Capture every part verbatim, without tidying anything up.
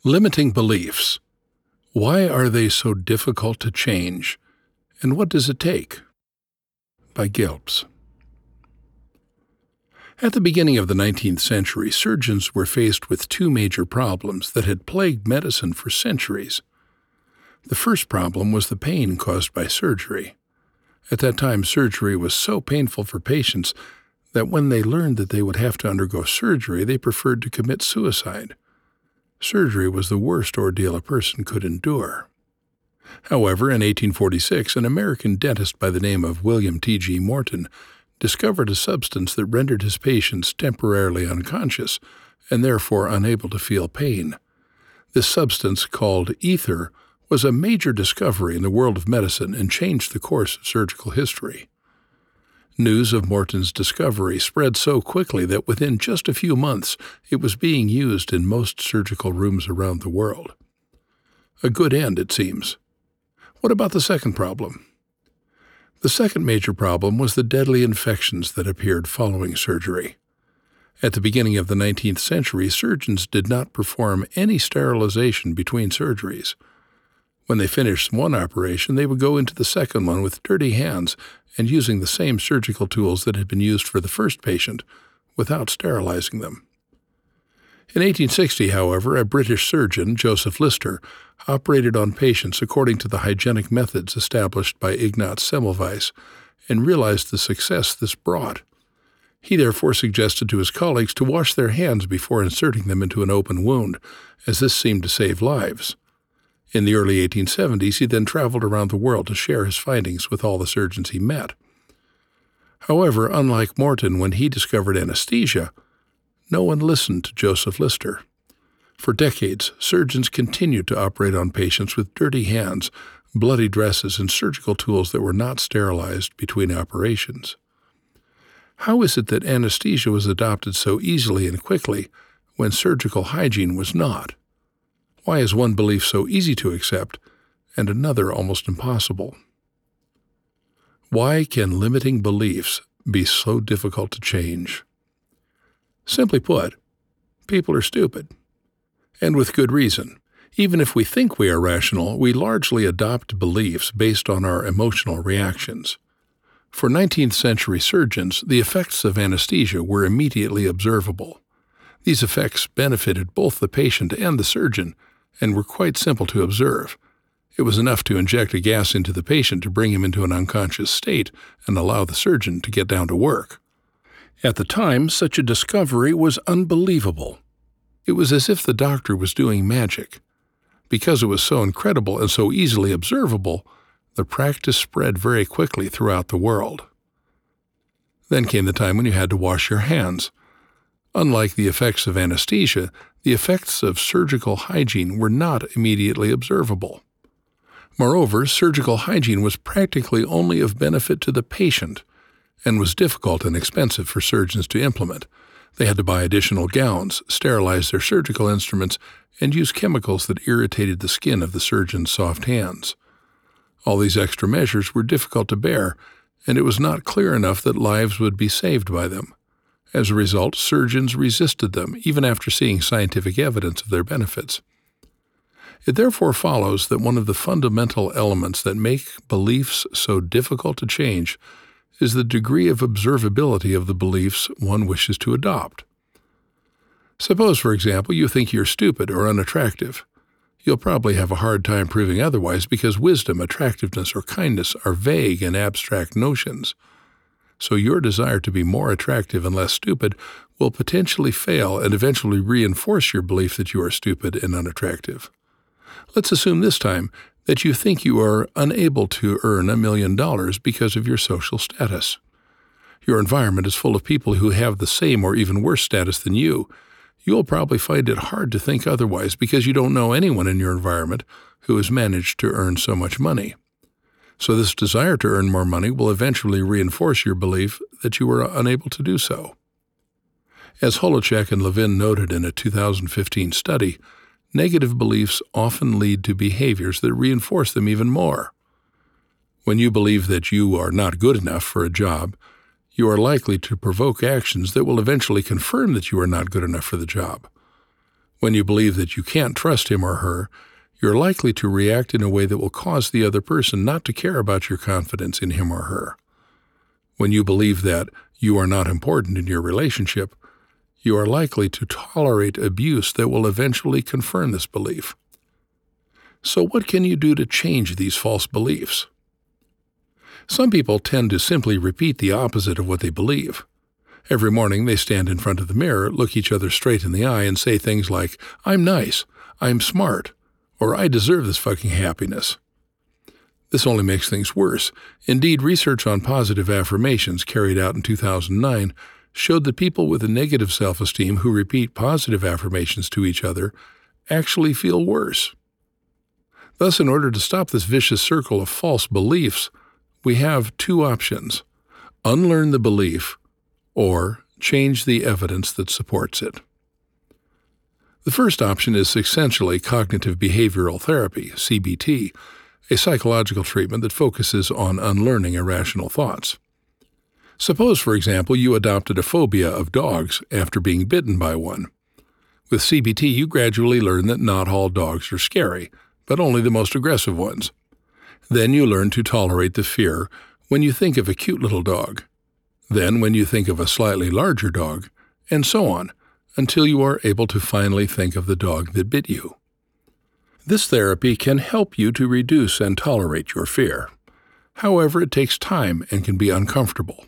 Limiting beliefs. Why are they so difficult to change, and what does it take? By Gilbs. At the beginning of the nineteenth century, surgeons were faced with two major problems that had plagued medicine for centuries. The first problem was the pain caused by surgery. At that time, surgery was so painful for patients that when they learned that they would have to undergo surgery, they preferred to commit suicide. Surgery was the worst ordeal a person could endure. However, in eighteen forty-six, an American dentist by the name of William T G Morton discovered a substance that rendered his patients temporarily unconscious and therefore unable to feel pain. This substance, called ether, was a major discovery in the world of medicine and changed the course of surgical history. News of Morton's discovery spread so quickly that within just a few months it was being used in most surgical rooms around the world. A good end, it seems. What about the second problem? The second major problem was the deadly infections that appeared following surgery. At the beginning of the nineteenth century, surgeons did not perform any sterilization between surgeries. When they finished one operation, they would go into the second one with dirty hands and using the same surgical tools that had been used for the first patient, without sterilizing them. In eighteen sixty, however, a British surgeon, Joseph Lister, operated on patients according to the hygienic methods established by Ignaz Semmelweis and realized the success this brought. He therefore suggested to his colleagues to wash their hands before inserting them into an open wound, as this seemed to save lives. In the early eighteen seventies, he then traveled around the world to share his findings with all the surgeons he met. However, unlike Morton when he discovered anesthesia, no one listened to Joseph Lister. For decades, surgeons continued to operate on patients with dirty hands, bloody dresses, and surgical tools that were not sterilized between operations. How is it that anesthesia was adopted so easily and quickly when surgical hygiene was not? Why is one belief so easy to accept and another almost impossible? Why can limiting beliefs be so difficult to change? Simply put, people are stupid. And with good reason. Even if we think we are rational, we largely adopt beliefs based on our emotional reactions. For nineteenth century surgeons, the effects of anesthesia were immediately observable. These effects benefited both the patient and the surgeon, and were quite simple to observe. It was enough to inject a gas into the patient to bring him into an unconscious state and allow the surgeon to get down to work. At the time, such a discovery was unbelievable. It was as if the doctor was doing magic. Because it was so incredible and so easily observable, the practice spread very quickly throughout the world. Then came the time when you had to wash your hands. Unlike the effects of anesthesia, the effects of surgical hygiene were not immediately observable. Moreover, surgical hygiene was practically only of benefit to the patient and was difficult and expensive for surgeons to implement. They had to buy additional gowns, sterilize their surgical instruments, and use chemicals that irritated the skin of the surgeon's soft hands. All these extra measures were difficult to bear, and it was not clear enough that lives would be saved by them. As a result, surgeons resisted them, even after seeing scientific evidence of their benefits. It therefore follows that one of the fundamental elements that make beliefs so difficult to change is the degree of observability of the beliefs one wishes to adopt. Suppose, for example, you think you're stupid or unattractive. You'll probably have a hard time proving otherwise because wisdom, attractiveness, or kindness are vague and abstract notions. So your desire to be more attractive and less stupid will potentially fail and eventually reinforce your belief that you are stupid and unattractive. Let's assume this time that you think you are unable to earn a million dollars because of your social status. Your environment is full of people who have the same or even worse status than you. You'll probably find it hard to think otherwise because you don't know anyone in your environment who has managed to earn so much money. So this desire to earn more money will eventually reinforce your belief that you are unable to do so. As Holacek and Levin noted in a two thousand fifteen study, negative beliefs often lead to behaviors that reinforce them even more. When you believe that you are not good enough for a job, you are likely to provoke actions that will eventually confirm that you are not good enough for the job. When you believe that you can't trust him or her, you're likely to react in a way that will cause the other person not to care about your confidence in him or her. When you believe that you are not important in your relationship, you are likely to tolerate abuse that will eventually confirm this belief. So what can you do to change these false beliefs? Some people tend to simply repeat the opposite of what they believe. Every morning they stand in front of the mirror, look each other straight in the eye, and say things like, "I'm nice," "I'm smart," or "I deserve this fucking happiness." This only makes things worse. Indeed, research on positive affirmations carried out in two thousand nine showed that people with a negative self-esteem who repeat positive affirmations to each other actually feel worse. Thus, in order to stop this vicious circle of false beliefs, we have two options: unlearn the belief or change the evidence that supports it. The first option is essentially cognitive behavioral therapy, C B T, a psychological treatment that focuses on unlearning irrational thoughts. Suppose, for example, you adopted a phobia of dogs after being bitten by one. With C B T, you gradually learn that not all dogs are scary, but only the most aggressive ones. Then you learn to tolerate the fear when you think of a cute little dog. Then when you think of a slightly larger dog, and so on, until you are able to finally think of the dog that bit you. This therapy can help you to reduce and tolerate your fear. However, it takes time and can be uncomfortable.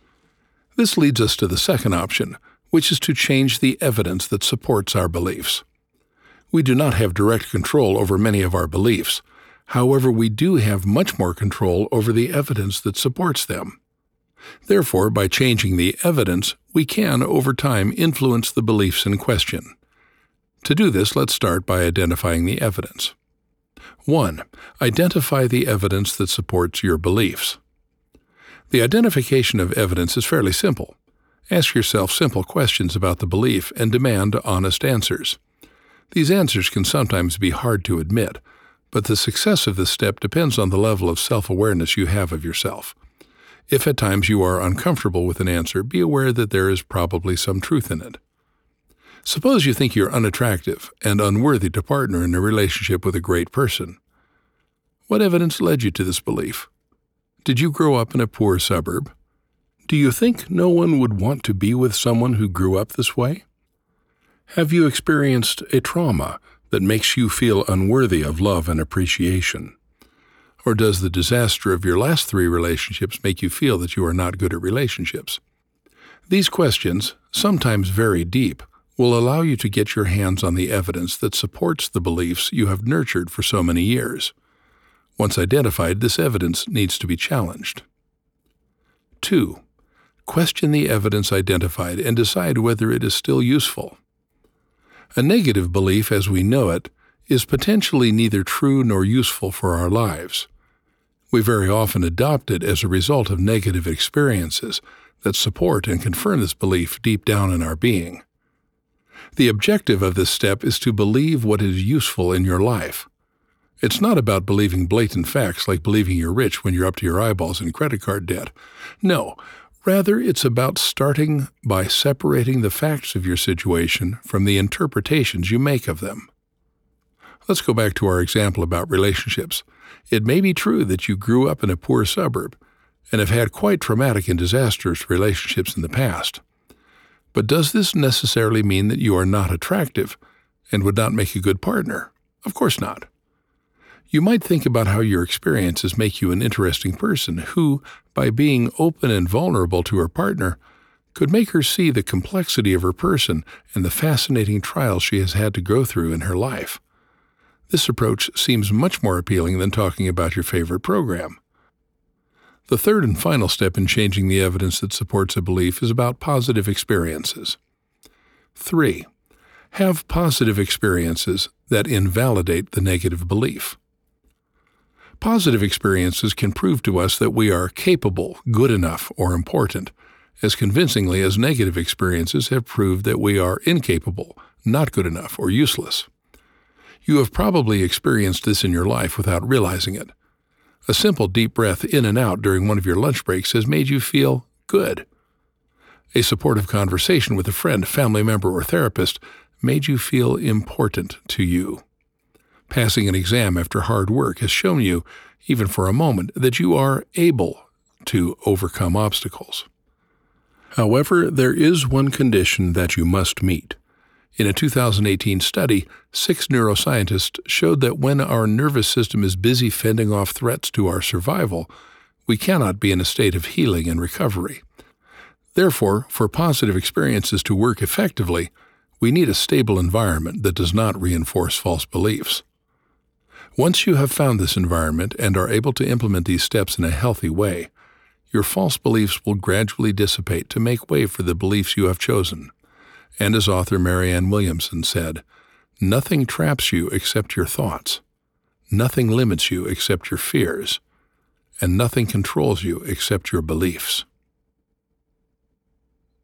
This leads us to the second option, which is to change the evidence that supports our beliefs. We do not have direct control over many of our beliefs. However, we do have much more control over the evidence that supports them. Therefore, by changing the evidence, we can, over time, influence the beliefs in question. To do this, let's start by identifying the evidence. one. Identify the evidence that supports your beliefs. The identification of evidence is fairly simple. Ask yourself simple questions about the belief and demand honest answers. These answers can sometimes be hard to admit, but the success of this step depends on the level of self-awareness you have of yourself. If at times you are uncomfortable with an answer, be aware that there is probably some truth in it. Suppose you think you're unattractive and unworthy to partner in a relationship with a great person. What evidence led you to this belief? Did you grow up in a poor suburb? Do you think no one would want to be with someone who grew up this way? Have you experienced a trauma that makes you feel unworthy of love and appreciation? Or does the disaster of your last three relationships make you feel that you are not good at relationships? These questions, sometimes very deep, will allow you to get your hands on the evidence that supports the beliefs you have nurtured for so many years. Once identified, this evidence needs to be challenged. two. Question the evidence identified and decide whether it is still useful. A negative belief, as we know it, is potentially neither true nor useful for our lives. We very often adopt it as a result of negative experiences that support and confirm this belief deep down in our being. The objective of this step is to believe what is useful in your life. It's not about believing blatant facts like believing you're rich when you're up to your eyeballs in credit card debt. No, rather it's about starting by separating the facts of your situation from the interpretations you make of them. Let's go back to our example about relationships. It may be true that you grew up in a poor suburb and have had quite traumatic and disastrous relationships in the past. But does this necessarily mean that you are not attractive and would not make a good partner? Of course not. You might think about how your experiences make you an interesting person who, by being open and vulnerable to her partner, could make her see the complexity of her person and the fascinating trials she has had to go through in her life. This approach seems much more appealing than talking about your favorite program. The third and final step in changing the evidence that supports a belief is about positive experiences. three. Have positive experiences that invalidate the negative belief. Positive experiences can prove to us that we are capable, good enough, or important, as convincingly as negative experiences have proved that we are incapable, not good enough, or useless. You have probably experienced this in your life without realizing it. A simple deep breath in and out during one of your lunch breaks has made you feel good. A supportive conversation with a friend, family member, or therapist made you feel important to you. Passing an exam after hard work has shown you, even for a moment, that you are able to overcome obstacles. However, there is one condition that you must meet. In a two thousand eighteen study, six neuroscientists showed that when our nervous system is busy fending off threats to our survival, we cannot be in a state of healing and recovery. Therefore, for positive experiences to work effectively, we need a stable environment that does not reinforce false beliefs. Once you have found this environment and are able to implement these steps in a healthy way, your false beliefs will gradually dissipate to make way for the beliefs you have chosen. And as author Marianne Williamson said, "Nothing traps you except your thoughts. Nothing limits you except your fears. And nothing controls you except your beliefs."